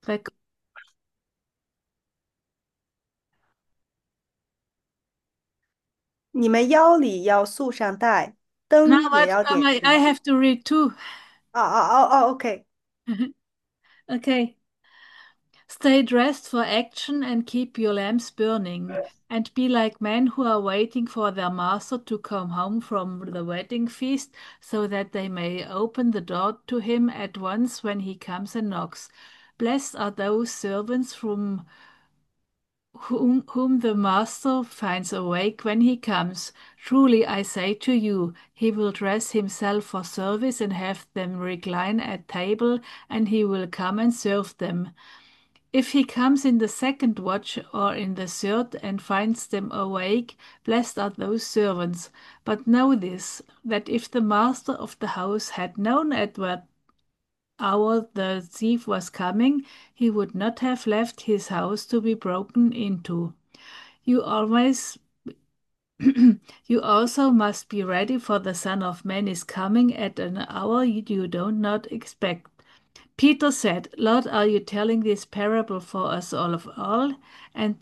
Rec- 你们腰里要束上带， Now 灯也 what? 要 Um, 点 I 着。 have to read too. OK。 Okay. Stay dressed for action and keep your lamps burning, and be like men who are waiting for their master to come home from the wedding feast, so that they may open the door to him at once when he comes and knocks. Blessed are those servants from whom the master finds awake when he comes. Truly I say to you, he will dress himself for service and have them recline at table, and he will come and serve them. If he comes in the second watch or in the third and finds them awake, blessed are those servants. But know this, that if the master of the house had known at what hour the thief was coming, he would not have left his house to be broken into. You always you also must be ready, for the Son of Man is coming at an hour you do not expect. Peter said, Lord, are you telling this parable for us all of all? And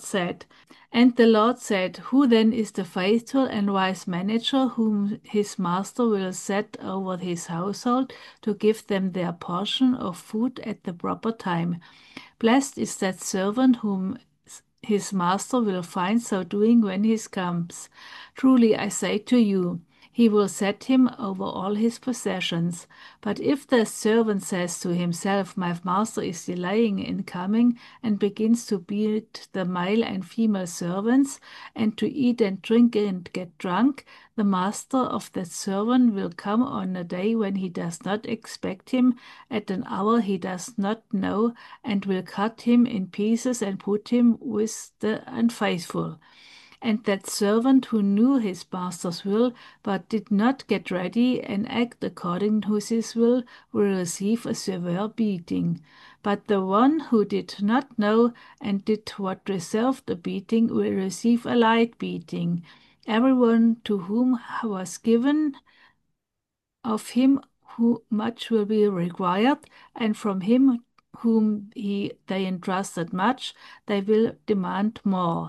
the Lord said, Who then is the faithful and wise manager whom his master will set over his household to give them their portion of food at the proper time? Blessed is that servant whom his master will find so doing when he comes. Truly I say to you, he will set him over all his possessions. But if the servant says to himself, My master is delaying in coming, and begins to beat the male and female servants, and to eat and drink and get drunk, the master of that servant will come on a day when he does not expect him, at an hour he does not know, and will cut him in pieces and put him with the unfaithful. And that servant who knew his master's will, but did not get ready and act according to his will receive a severe beating. But the one who did not know and did what deserved a beating will receive a light beating. Everyone to whom was given of him who much will be required, and from him whom they entrusted much, they will demand more.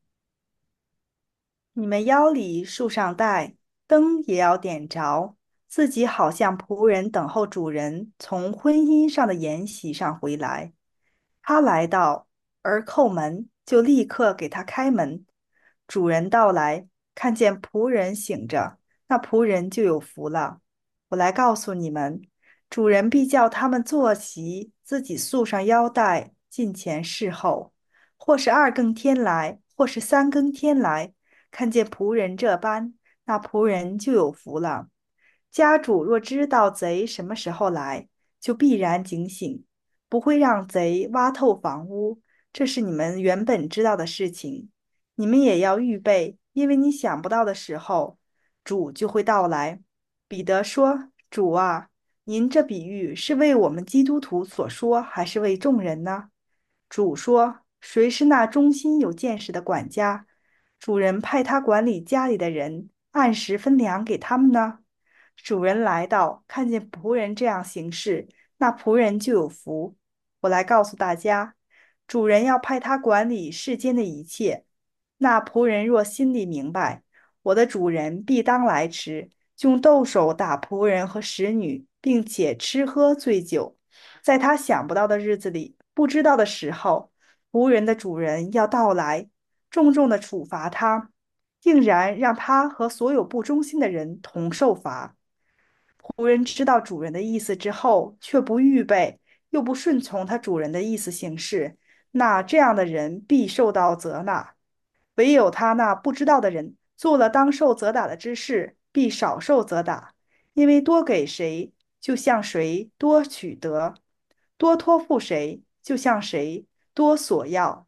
你们腰里束上带，灯也要点着，自己好像仆人等候主人从婚姻上的筵席上回来。他来到，而叩门，就立刻给他开门。主人到来，看见仆人醒着，那仆人就有福了。我来告诉你们，主人必叫他们坐席，自己束上腰带，近前侍候，或是二更天来，或是三更天来。看见仆人这般，那仆人就有福了。家主若知道贼什么时候来，就必然警醒，不会让贼挖透房屋。这是你们原本知道的事情。你们也要预备，因为你想不到的时候，主就会到来。彼得说：“主啊，您这比喻是为我们基督徒所说，还是为众人呢？”主说：“谁是那忠心有见识的管家？主人派他管理家里的人，按时分粮给他们呢。主人来到，看见仆人这样行事，那仆人就有福。我来告诉大家，主人要派他管理世间的一切。那仆人若心里明白，我的主人必当来迟，就用斗手打仆人和使女，并且吃喝醉酒。在他想不到的日子里，不知道的时候，仆人的主人要到来，重重的处罚他，竟然让他和所有不忠心的人同受罚。仆人知道主人的意思之后，却不预备，又不顺从他主人的意思行事，那这样的人必受到责拿。唯有他那不知道的人做了当受责打的之事，必少受责打，因为多给谁，就向谁多取得；多托付谁，就向谁多索要。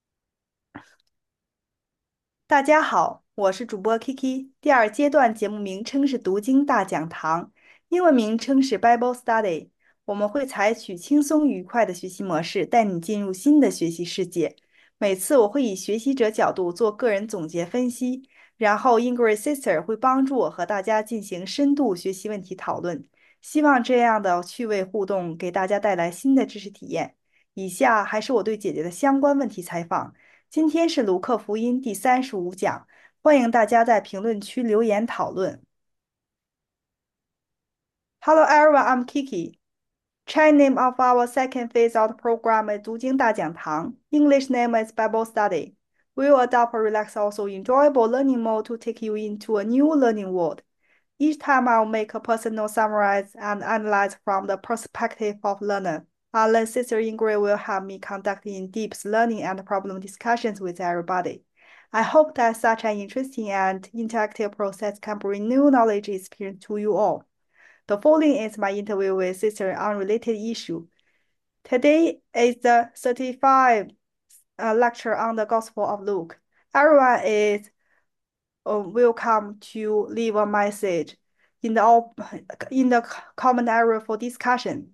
大家好，我是主播 Kiki。第二阶段节目名称是读经大讲堂，英文名称是 Bible Study。我们会采取轻松愉快的学习模式，带你进入新的学习世界。每次我会以学习者角度做个人总结分析，然后 English Sister 会帮助我和大家进行深度学习问题讨论。希望这样的趣味互动给大家带来新的知识体验。 以下还是我对姐姐的相关问题采访。今天是卢克福音第35讲，欢迎大家在评论区留言讨论。Hello everyone, I'm Kiki. Chinese name of our second phase-out program is 读经大讲堂. English name is Bible Study. We will adopt a relaxed, also enjoyable learning mode to take you into a new learning world. Each time I'll make a personal summary and analyze from the perspective of learner. Our learned sister Ingrid will help me conduct in-depth learning and problem discussions with everybody. I hope that such an interesting and interactive process can bring new knowledge experience to you all. The following is my interview with sister on related issue. Today is the 35th lecture on the Gospel of Luke. Everyone is welcome to leave a message in the comment area for discussion.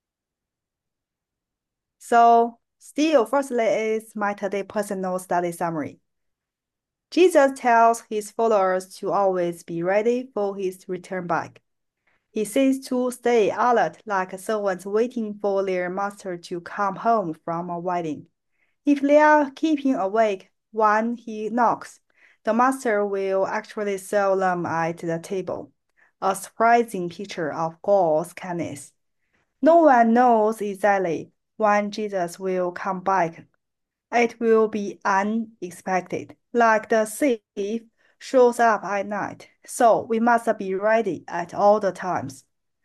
So, still, firstly is my today personal study summary. Jesus tells his followers to always be ready for his return back. He says to stay alert like servants waiting for their master to come home from a wedding. If they are keeping awake when he knocks, the master will actually serve them at the table. A surprising picture of God's kindness. No one knows exactly when Jesus will come back. It will be unexpected, like the thief shows up at night. So we must be ready at all the times.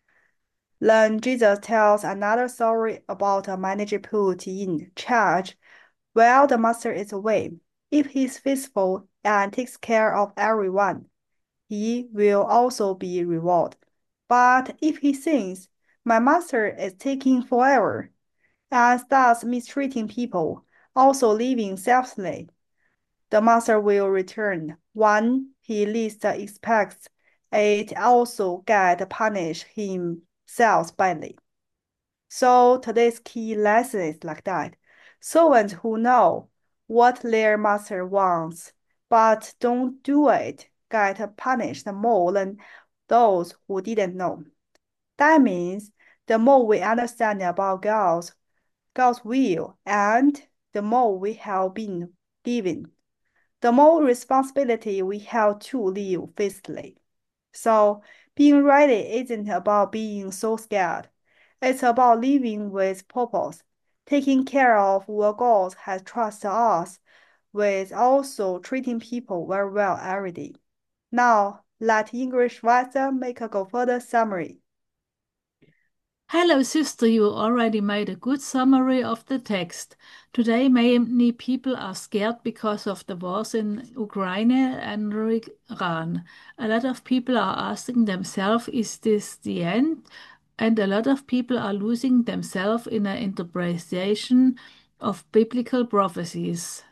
Then Jesus tells another story about a manager put in charge while the master is away. If he is faithful and takes care of everyone, he will also be rewarded. But if he thinks, my master is taking forever, and starts mistreating people, also living selfishly, the master will return when he least expects it, also get punished himself badly. So today's key lesson is like that. Servants who know what their master wants but don't do it get punished more than those who didn't know. That means the more we understand about God's will and the more we have been given, the more responsibility we have to live faithfully. So being ready isn't about being so scared. It's about living with purpose, taking care of what God has trusted us with, also treating people very well every day. Now, let English writer make a go further summary. Hello, sister. You already made a good summary of the text. Today, many people are scared because of the wars in Ukraine and Iran. A lot of people are asking themselves, is this the end? And a lot of people are losing themselves in an interpretation of biblical prophecies.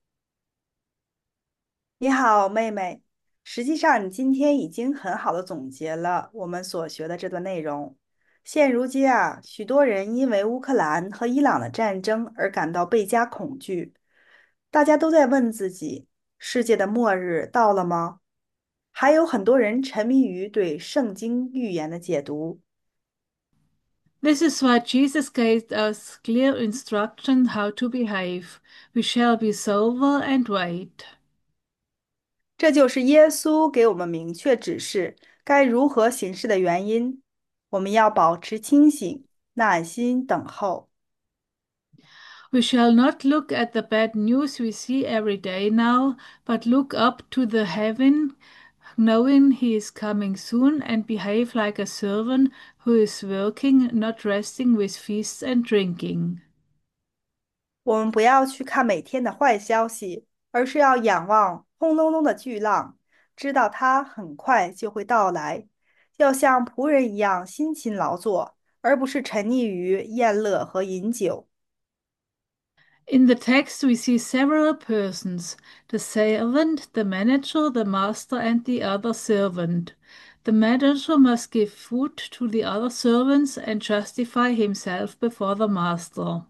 你好，妹妹。实际上，你今天已经很好的总结了我们所学的这段内容。现如今啊，许多人因为乌克兰和伊朗的战争而感到倍加恐惧。大家都在问自己：世界的末日到了吗？还有很多人沉迷于对圣经预言的解读。 This is why Jesus gave us clear instruction how to behave. We shall be sober and wait. 这就是耶稣给我们明确指示该如何行事的原因。我们要保持清醒，耐心等候。 We shall not look at the bad news we see every day now, but look up to the heaven, knowing he is coming soon, and behave like a servant who is working, not resting with feasts and drinking. 我们不要去看每天的坏消息，而是要仰望轰隆隆的巨浪，知道它很快就会到来。要像仆人一样辛勤劳作，而不是沉溺于宴乐和饮酒。 In the text, we see several persons: the servant, the manager, the master, and the other servant. The manager must give food to the other servants and justify himself before the master.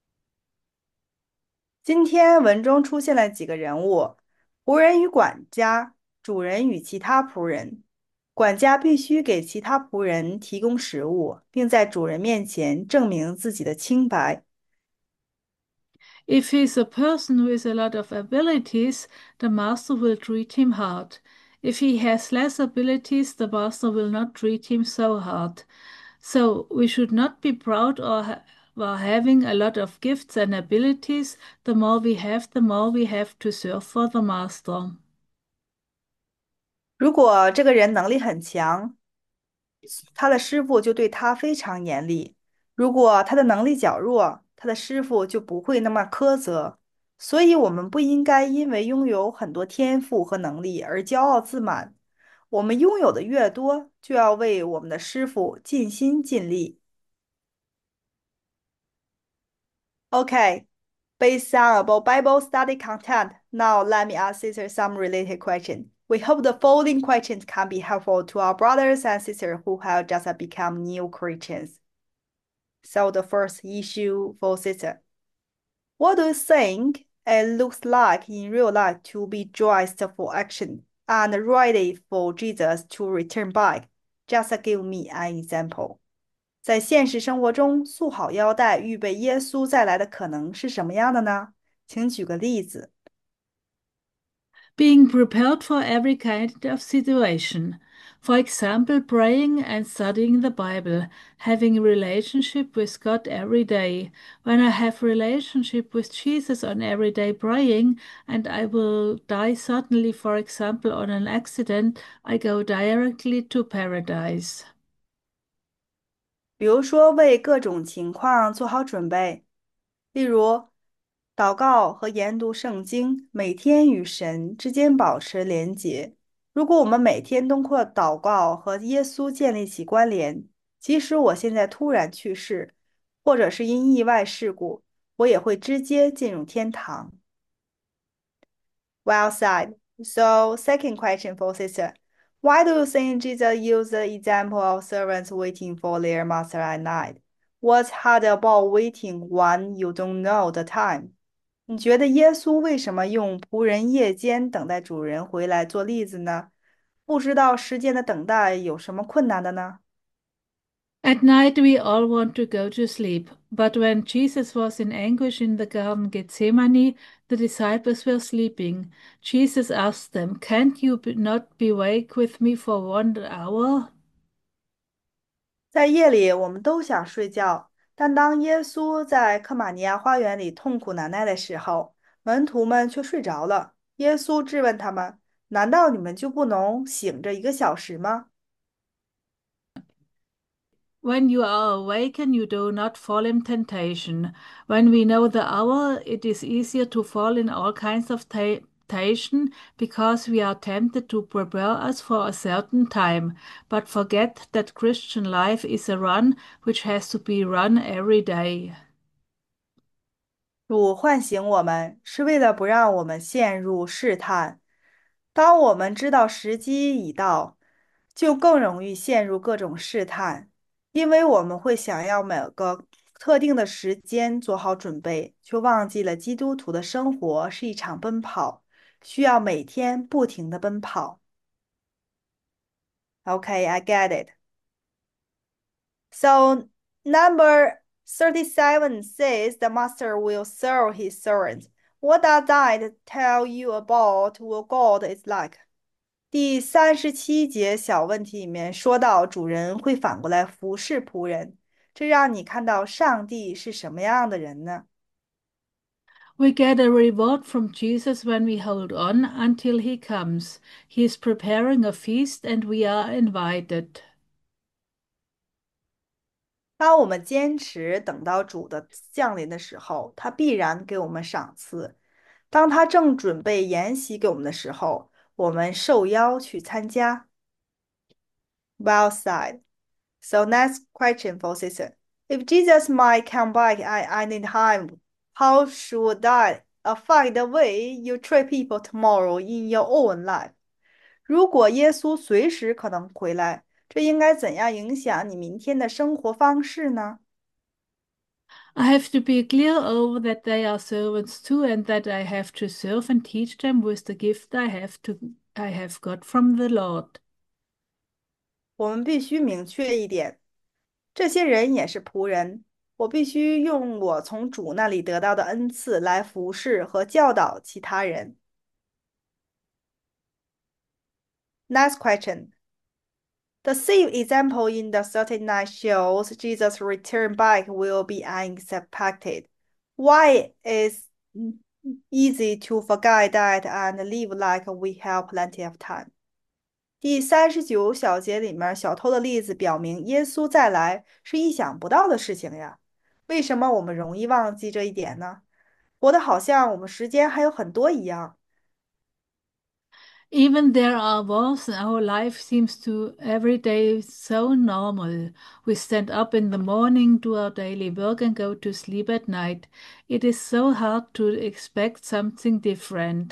今天文中出现了几个人物：仆人与管家，主人与其他仆人。管家必须给其他仆人提供食物，并在主人面前证明自己的清白。 If he's a person with a lot of abilities, the master will treat him hard. If he has less abilities, the master will not treat him so hard. So we should not be proud or having a lot of gifts and abilities. The more we have, the more we have to serve for the master. 如果这个人能力很强，他的师傅就对他非常严厉；如果他的能力较弱，他的师傅就不会那么苛责。所以，我们不应该因为拥有很多天赋和能力而骄傲自满。我们拥有的越多，就要为我们的师傅尽心尽力。Okay, based on about Bible study content, now let me ask Sister some related questions. We hope the following questions can be helpful to our brothers and sisters who have just become new Christians. So the first issue for Sister. What do you think it looks like in real life to be dressed for action and ready for Jesus to return back? Just give me an example. 在现实生活中，束好腰带，预备耶稣再来的可能是什么样的呢？请举个例子。 Being prepared for every kind of situation. For example, praying and studying the Bible, having a relationship with God every day. When I have relationship with Jesus on everyday praying and I will die suddenly, for example, on an accident, I go directly to paradise. 比如说，为各种情况做好准备，例如祷告和研读圣经，每天与神之间保持连结。如果我们每天通过祷告和耶稣建立起关联，即使我现在突然去世，或者是因意外事故，我也会直接进入天堂。Well said. So, second question for sister. Why do you think Jesus used the example of servants waiting for their master at night? What's hard about waiting when you don't know the time? 你觉得耶稣为什么用仆人夜间等待主人回来做例子呢？不知道时间的等待有什么困难的呢？ At night, we all want to go to sleep, but when Jesus was in anguish in the garden Gethsemane, the disciples were sleeping. Jesus asked them, Can't you not be awake with me for 1 hour? 在夜里，我们都想睡觉，但当耶稣在克马尼亚花园里痛苦难耐的时候，门徒们却睡着了。耶稣质问他们：“难道你们就不能醒着1个小时吗？” When you are awake and you do not fall in temptation. When we know the hour, it is easier to fall in all kinds of temptation because we are tempted to prepare us for a certain time, but forget that Christian life is a run which has to be run every day. 主唤醒我们，是为了不让我们陷入试探。当我们知道时机已到，就更容易陷入各种试探，因为我们会想要某个特定的时间做好准备，却忘记了基督徒的生活是一场奔跑，需要每天不停的奔跑。Okay, I get it. So number 37 says the master will serve his servants. What does that tell you about what God is like? 第37节小问题里面说到，主人会反过来服侍仆人，这让你看到上帝是什么样的人呢？ We get a reward from Jesus when we hold on until he comes. He is preparing a feast and we are invited. 当我们坚持等到主的降临的时候，他必然给我们赏赐。当他正准备筵席给我们的时候，我们受邀去参加。Well said. So next question for sister. If Jesus might come back at any time, how should that affect the way you treat people tomorrow in your own life? 如果耶稣随时可能回来，这应该怎样影响你明天的生活方式呢？ I have to be clear over that they are servants too and that I have to serve and teach them with the gift I have got from the Lord. 我们必须明确一点，这些人也是仆人， 我必须用我从主那里得到的恩赐来服侍和教导其他人。Next question. The same example in the 39 shows Jesus' return back will be unexpected. Why is easy to forget that and live like we have plenty of time? 第39小节里面，小偷的例子表明，耶稣再来是意想不到的事情呀。为什么我们容易忘记这一点呢？活得好像我们时间还有很多一样。 Even there are wars, our life seems to every day so normal. We stand up in the morning, do our daily work, and go to sleep at night. It is so hard to expect something different.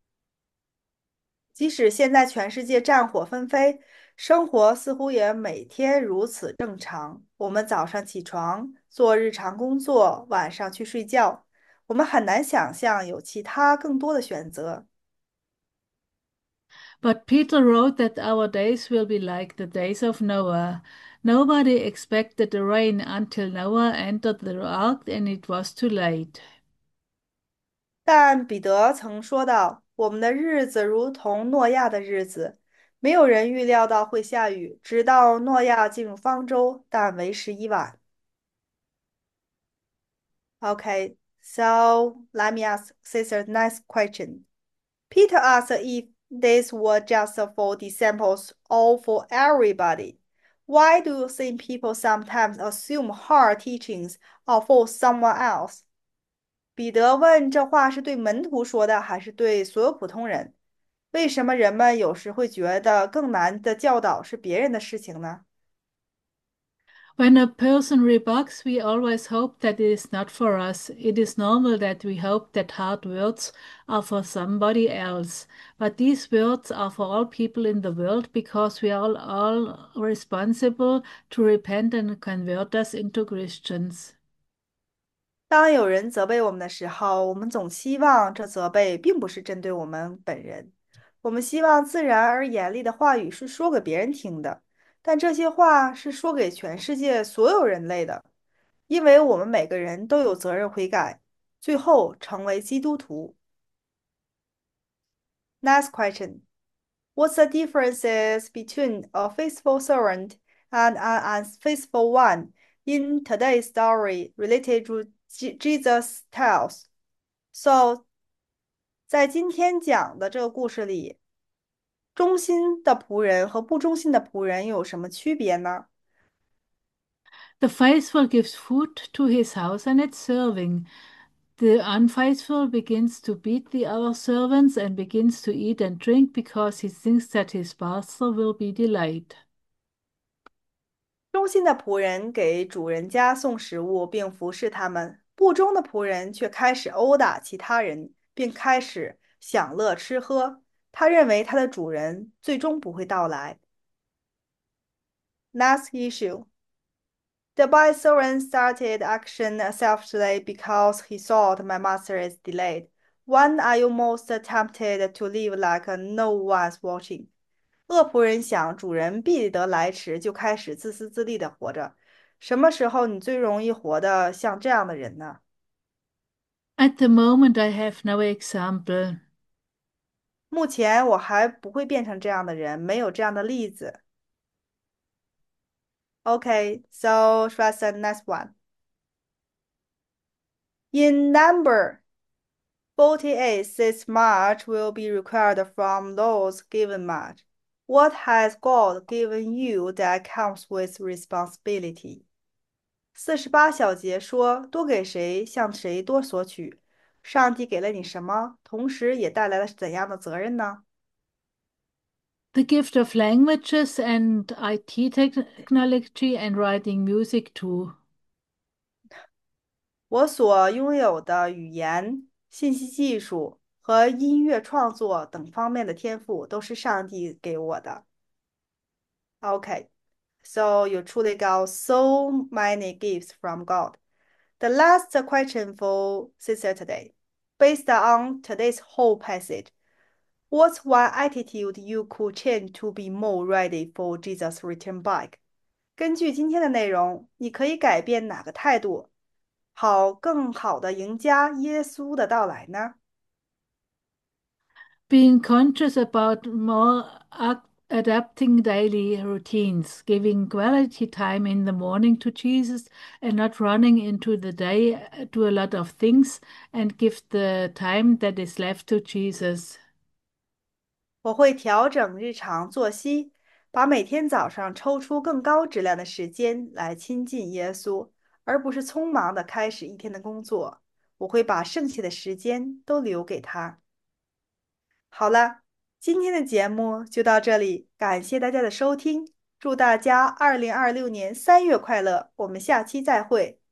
即使现在全世界战火纷飞，生活似乎也每天如此正常。我们早上起床，做日常工作，晚上去睡觉。我们很难想象有其他更多的选择。 But Peter wrote that our days will be like the days of Noah. Nobody expected the rain until Noah entered the ark, and it was too late. 但彼得曾说道：“我们的日子如同诺亚的日子，没有人预料到会下雨，直到诺亚进入方舟，但为时已晚。” Okay, so let me ask Caesar the next question. Peter asked if this was just for disciples or for everybody. Why do some people sometimes assume hard teachings are for someone else? 彼得问：“这话是对门徒说的，还是对所有普通人？为什么人们有时会觉得更难的教导是别人的事情呢？” When a person rebukes, we always hope that it is not for us. It is normal that we hope that hard words are for somebody else. But these words are for all people in the world because we are all responsible to repent and convert us into Christians. 当有人责备我们的时候，我们总希望这责备并不是针对我们本人。我们希望自然而严厉的话语是说给别人听的，但这些话是说给全世界所有人类的，因为我们每个人都有责任悔改，最后成为基督徒。Next question. What's the differences between a faithful servant and an unfaithful one in today's story related to Jesus tells? So, 在今天讲的这个故事里，忠心的仆人和不忠心的仆人又有什么区别呢？ The faithful gives food to his house and its serving. The unfaithful begins to beat the other servants and begins to eat and drink because he thinks that his master will be delayed. 忠心的仆人给主人家送食物并服侍他们，不忠的仆人却开始殴打其他人，并开始享乐吃喝。他认为他的主人最终不会到来。Next issue. The boy servant started action selfishly because he thought my master is delayed. When are you most tempted to live like no one's watching? 恶仆人想主人必得来迟，就开始自私自利的活着。什么时候你最容易活得像这样的人呢？ At the moment, I have no example. 目前我还不会变成这样的人，没有这样的例子。Okay, so should I say the next one? In number 48 this much will be required from those given much. What has God given you that comes with responsibility? 48小节说，多给谁，向谁多索取。上帝给了你什么，同时也带来了怎样的责任呢？ The gift of languages and IT technology and writing music too. 我所拥有的语言、信息技术和音乐创作等方面的天赋，都是上帝给我的。Okay, so you truly got so many gifts from God. The last question for Sister today. Based on today's whole passage, what's one attitude you could change to be more ready for Jesus' return back? 根据今天的内容，你可以改变哪个态度，更好的迎接耶稣的到来呢？ Being conscious about more adapting daily routines, giving quality time in the morning to Jesus and not running into the day to a lot of things and give the time that is left to Jesus. 我会调整日常作息，把每天早上抽出更高质量的时间来亲近耶稣，而不是匆忙的开始一天的工作。我会把剩下的时间都留给他。好了，今天的节目就到这里，感谢大家的收听，祝大家2026年3月快乐，我们下期再会。